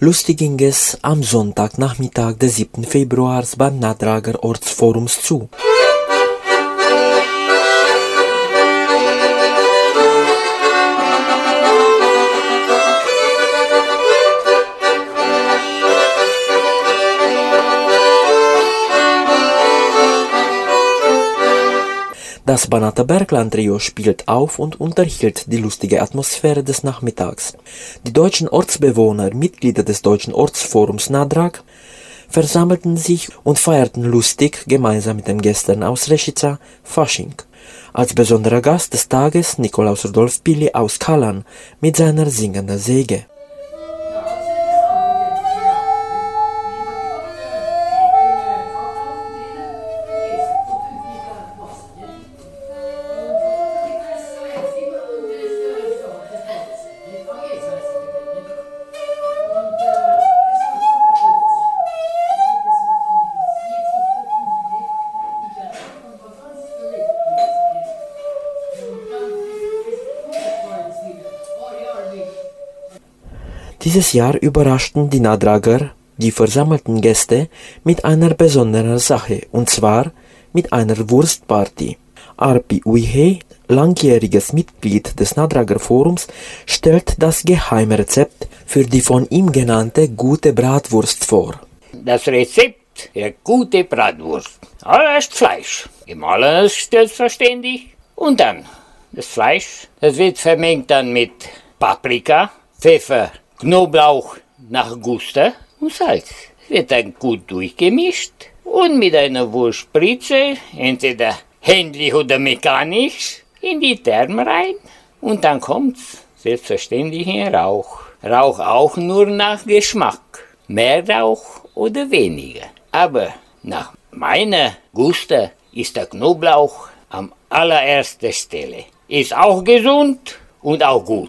Lustig ging es am Sonntagnachmittag des 7. Februars beim Nadrager Ortsforums zu. Das Banater Bergland Trio spielt auf und unterhielt die lustige Atmosphäre des Nachmittags. Die deutschen Ortsbewohner, Mitglieder des Deutschen Ortsforums Nadrag, versammelten sich und feierten lustig gemeinsam mit den Gästen aus Rešica Fasching. Als besonderer Gast des Tages Nikolaus Rudolf Pili aus Kalan mit seiner singenden Säge. Dieses Jahr überraschten die Nadrager die versammelten Gäste mit einer besonderen Sache, und zwar mit einer Wurstparty. Arpi Uihe, langjähriges Mitglied des Nadrager Forums, stellt das Geheimrezept für die von ihm genannte gute Bratwurst vor. Das Rezept für gute Bratwurst. Allererst Fleisch, gemahlenes selbstverständlich, und dann das Fleisch. Das wird vermengt dann mit Paprika, Pfeffer, Knoblauch nach Gusto und Salz. Es wird dann gut durchgemischt und mit einer Wurstspritze, entweder händlich oder mechanisch, in die Therme rein. Und dann kommt's selbstverständlich in Rauch. Rauch auch nur nach Geschmack. Mehr Rauch oder weniger. Aber nach meiner Gusto ist der Knoblauch am allererster Stelle. Ist auch gesund und auch gut.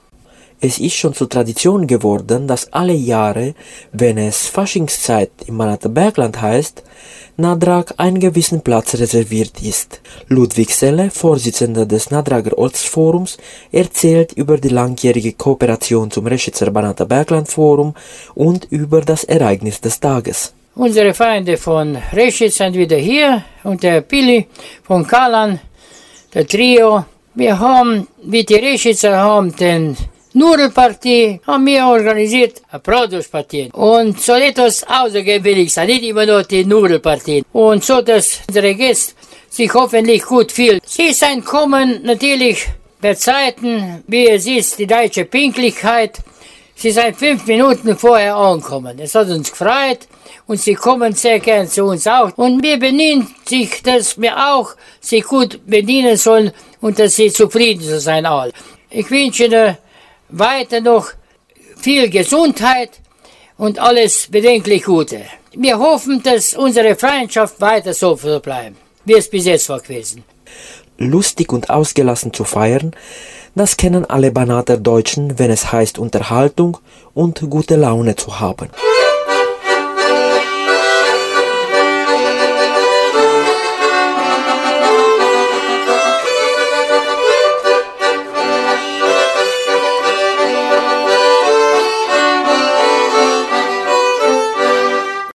Es ist schon zur Tradition geworden, dass alle Jahre, wenn es Faschingszeit im Banater Bergland heißt, Nadrag einen gewissen Platz reserviert ist. Ludwig Selle, Vorsitzender des Nadrager Ortsforums, erzählt über die langjährige Kooperation zum Rešicer Banater Bergland Forum und über das Ereignis des Tages. Unsere Freunde von Rešic sind wieder hier und der Pili von Kalan, der Trio. Wir haben, wie die Rešicer haben, den Nudelpartie haben wir organisiert, eine Bratwurstpartie. Und so etwas außergewöhnlich sein, nicht immer nur die Nudelpartie. Und so, dass unsere Gäste sich hoffentlich gut fühlen. Sie sind kommen natürlich bei Zeiten, wie es ist, die deutsche Pünktlichkeit. Sie sind 5 Minuten vorher angekommen. Es hat uns gefreut und sie kommen sehr gern zu uns auch. Und wir bedienen sich, dass wir auch sich gut bedienen sollen und dass sie zufrieden sein alle. Ich wünsche Ihnen weiter noch viel Gesundheit und alles bedenklich Gute. Wir hoffen, dass unsere Freundschaft weiter so bleibt, wie es bis jetzt war gewesen. Lustig und ausgelassen zu feiern, das kennen alle Banater Deutschen, wenn es heißt Unterhaltung und gute Laune zu haben.